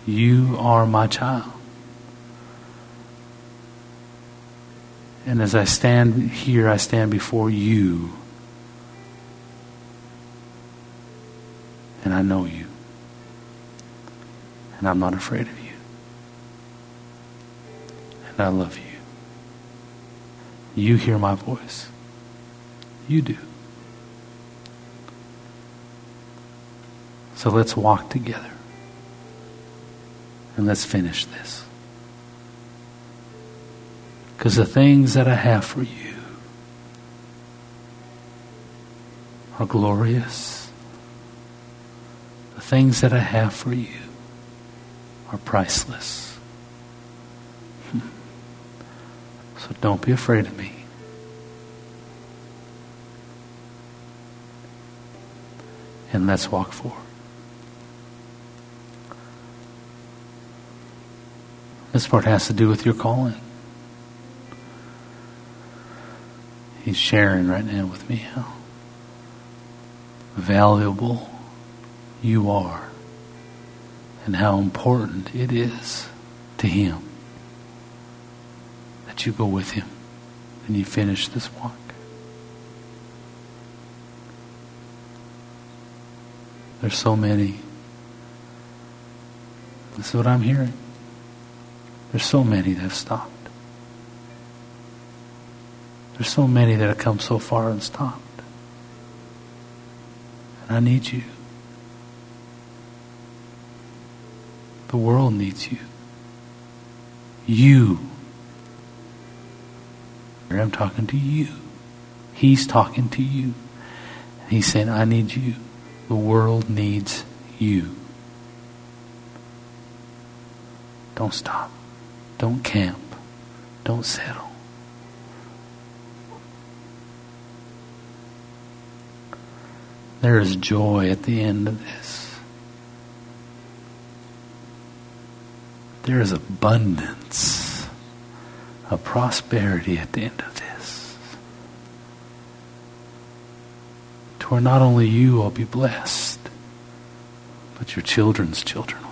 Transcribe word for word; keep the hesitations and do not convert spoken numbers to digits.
You are my child. And as I stand here, I stand before you. And I know you. And I'm not afraid of you. And I love you. You hear my voice. You do. So let's walk together. And let's finish this. Because the things that I have for you are glorious. The things that I have for you are priceless. So don't be afraid of me. And let's walk forward. This part has to do with your calling. He's sharing right now with me how valuable you are and how important it is to him that you go with him and you finish this walk. There's so many. This is what I'm hearing. There's so many that have stopped. There's so many that have come so far and stopped. And I need you. The world needs you. You. I'm talking to you. He's talking to you. And he's saying, I need you. The world needs you. Don't stop. Don't camp. Don't settle. There is joy at the end of this. There is abundance of prosperity at the end of this. To where not only you will be blessed, but your children's children